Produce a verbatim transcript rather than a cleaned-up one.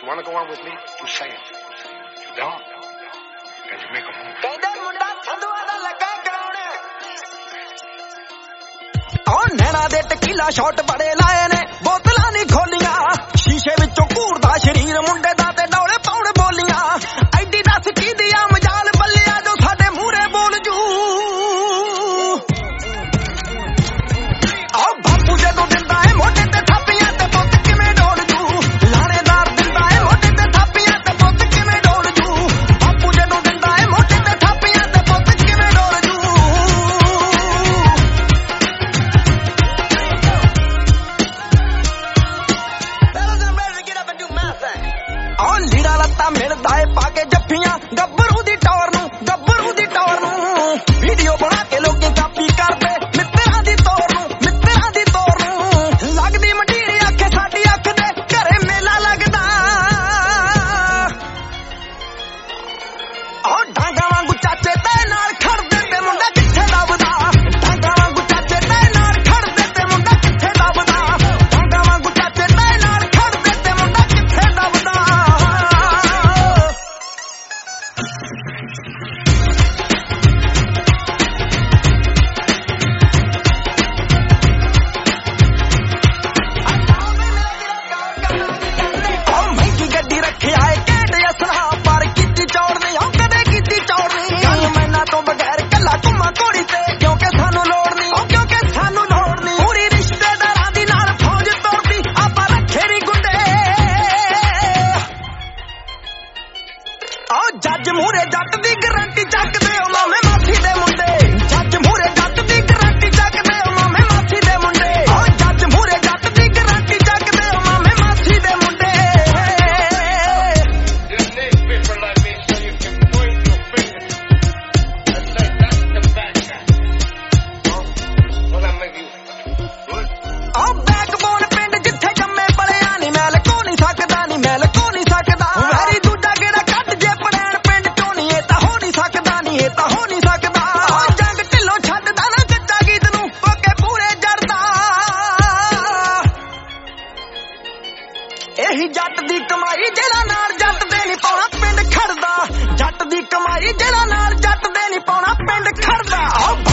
You want to go on with me? You say it. You don't? Then you make a move. ਕਹਿੰਦੇ ਮੁੰਡਾ ਸੰਧੂਆਂ ਦਾ ਲੱਗਾ ਕਰਾਉਣੇ ਉਹ ਨੈਣਾ ਦੇ ਟਕੀਲਾ ਸ਼ਾਟ ਬੜੇ ਲਾਏ ਨੇ ਬੋਤਲਾਂ ਨਹੀਂ ਖੋਲੀਆਂ ਸ਼ੀਸ਼ੇ ਵਿੱਚੋਂ ਘੂਰਦਾ ਸ਼ਰੀਰ ਮੁੰਡੇ ਦਾ ਤੇ ਡੌਲੇ ਪਾਉਣ ਬੋਲੀਆਂ ਐਡੀ ਦੱਸ ਕੀ ਦੀ ਆ ਮਜਾਲ ਬੱਲਿਆ ਜੋ ਸਾਡੇ ਮੂਹਰੇ ਬੋਲ ਜੂ ਆਹ ਬਾਪੂ ਜਦੋਂ ਦਿੰਦਾ ਏ ਮੋਢੇ ਤੇ ਥਾਪੀਆਂ ਤੇ ਪੁੱਤ ਕਿਵੇਂ ਡੋਲ ਜੂ ਲਾਣੇਦਾਰ ਦਿੰਦਾ ਏ ਮੋਢੇ ਤੇ ਥਾਪੀਆਂ ਤੇ ਪੁੱਤ ਕਿਵੇਂ ਡੋਲ ਜੂ ਬਾਪੂ ਜਦੋਂ ਦਿੰਦਾ ਏ ਮੋਢੇ ਤੇ ਥਾਪੀਆਂ ਤੇ ਪੁੱਤ ਕਿਵੇਂ ਡੋਲ ਜੂ ਆਹ ਲੀੜਾ ਲੱਤਾ ਮਿਲਦਾ ਏ ਪਾ ਕੇ ਜੱਫੀਆਂ ਗੱਭਰੂ ਦੀ ਟੌਰ ਨੂੰ ਗੱਭਰੂ ਦੀ ਟੌਰ ਨੂੰ ਵੀਡੀਓ ਬਣਾ ਕੇ ਲੋਕੀ ਕਾਪੀ ਕਰਦੇ ਮਿੱਤਰਾਂ ਦੀ ਤੋਰ ਨੂੰ ਮਿੱਤਰਾਂ ਦੀ ਤੋਰ ਨੂੰ ਲੱਗਦੀ ਮੰਡੀਰੀ ਅੱਖ ਸਾਡੀ ਅੱਖ ਦੇ ਘਰੇ ਮੇਲਾ ਲੱਗਦਾ ਆਹ ਡਾਂਗਾ ਵਾਂਗੂ ਚਾਚੇ ਤੇ ਨਾਲ ਖੜਦੇ ਤੇ ਮੁੰਡਾ ਕਿੱਥੇ ਲੱਭਦਾ ਡਾਂਗਾ ਵਾਂਗੂ ਚਾਚੇ ਤੇ ਨਾਲ ਖੜਦੇ ਤੇ ਮੁੰਡਾ ਕਿੱਥੇ ਲੱਭਦਾ ਡਾਂਗਾ ਵਾਂਗੂ ਚਾਚੇ ਤੇ ਨਾਲ ਖੜਦੇ ਤੇ ਮੁੰਡਾ ਕਿੱਥੇ ਲੱਭਦਾ ਆਹ ਮਹਿੰਗੀ ਗੱਡੀ ਰੱਖਿਆ ਏ ਘੈਂਟ ਅਸਲਾ ਪਰ ਕੀਤੀ ਚੌੜ ਨਹੀਂ ਉਹ ਕਦੇ ਕੀਤੀ ਚੌੜ ਨਹੀਂ ਮੈਨਾਂ ਤੋਂ ਬਗੈਰ ਕੱਲਾ ਘੁੰਮਾ ਘੋੜੀ ਤੇ ਕਿਉਂਕਿ ਸਾਨੂੰ ਲੋੜ ਨਹੀਂ ਉਹ ਕਿਉਂਕਿ ਸਾਨੂੰ ਲੋੜ ਨਹੀਂ ਪੂਰੀ ਰਿਸ਼ਤੇਦਾਰਾਂ ਦੀ ਨਾਲ ਫੌਜ ਤੁਰਦੀ ਆਪਾਂ ਰੱਖੇ ਨੀ ਗੁੰਡੇ ਆਹ ਜੱਜ ਮੂਹਰੇ ਜੱਟ ਦੀ ਗਰੰਟੀ ਚੱਕਦੇ ਉਹ ਮਾਮੇ ਮਾਸੀ ਦੇ ਮੁੰਡੇ ਜੱਜ ਮੂਹਰੇ ਜੱਟ ਦੀ ਗਰੰਟੀ ਚੱਕਦੇ ਉਹ ਮਾਮੇ ਮਾਸੀ ਦੇ ਮੁੰਡੇ ਆਹ ਜੱਜ ਮੂਹਰੇ ਜੱਟ ਦੀ ਗਰੰਟੀ ਚੱਕਦੇ ਉਹ ਮਾਮੇ ਮਾਸੀ ਦੇ ਮੁੰਡੇ You need people like me so you can point your finger and say that's the bad guy. Huh? Will that make you good? ਆਹ ਬੈਕਬੋਨ ਪਿੰਡ ਜਿੱਥੇ ਜੰਮੇ ਪਲਿਆ ਨੀ ਮੈਂ ਲਕੋ ਨਹੀਂ ਸਕਦਾ ਨੀ ਮੈਂ ਲਕੋ ਨਹੀਂ ਸਕਦਾ ਵੈਰੀ ਦੂਜਾ ਕਿਹੜਾ ਕੱਢ ਜੇ ਪੜੈਣ ਪਿੰਡ ਚੋਂ ਨੀ ਇਹ ਤਾਂ ਹੋ ਨਹੀਂ ਸਕਦਾ ਨੀ ਇਹ ਤਾਂ ਹੋ ਨਹੀਂ ਸਕਦਾ ਆਹ ਜੰਗ ਢਿੱਲੋਂ ਛੱਡਦਾ ਨਾ ਕੱਚਾ ਗੀਤ ਨੂੰ ਓਕੇ ਪੂਰੇ ਜੜਦਾ ਇਹੀ ਜੱਟ ਦੀ ਕਮਾਈ ਜਿਹੜਾ ਨਾਲ ਜੱਟ ਦੇ ਨੀ ਪਾਉਣਾ ਪਿੰਡ ਖੜਦਾ ਜੱਟ ਦੀ ਕਮਾਈ ਜਿਹੜਾ ਨਾਲ ਜੱਟ ਦੇ ਨੀ ਪਾਉਣਾ ਪਿੰਡ ਖੜਦਾ ਆਹ